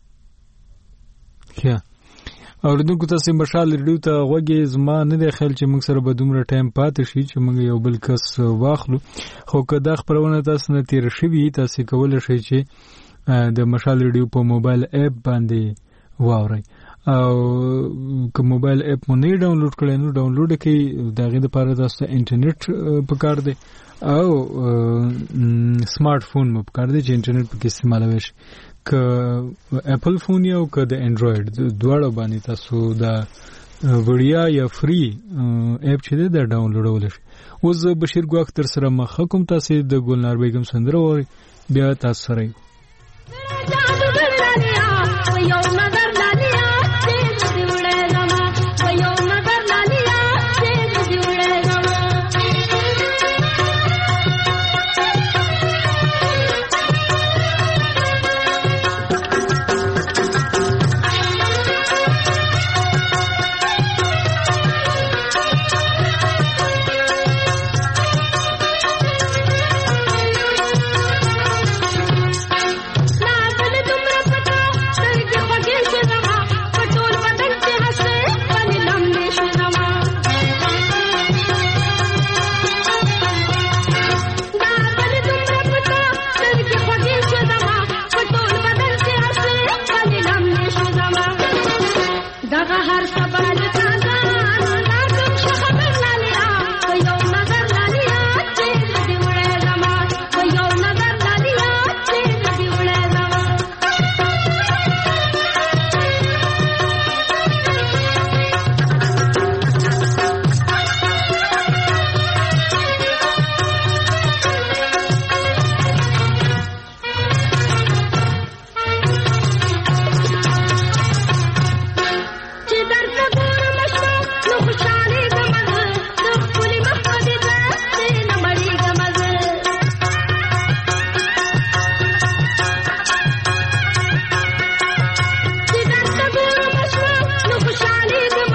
ښه اوریدونکو تاسو مشال ریډیو ته غوږی زما نه دی خیال چې موږ سره به دومره ټایم پاتې شي چې موږ یو بل کس واخلو خو که دا خبرونه تاسو نه تیر شوي تاسو کولای شئ چې د مشال ریډیو په موبایل اپ باندې واورئ او که موبایل اپ مو نه ډاونلوډ کړئ نو ډاونلوډ کړئ د هغې دپاره تاسو ته انټرنیټ پکار دی او سمارټ فون مو پکار دی چې انټرنیټ پکې استعمالوی شي که اپل فون یا او که د انډرایډ دواړه باندې تاسو د وړیا یا فری اپ چې دی دا ډاونلوډولی شي. اوس بشیر ګواښ در سره مخه کوم تاسې د ګلنار بیګم سندره واورئ بیا تاسو سره یو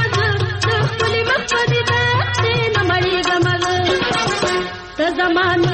زمان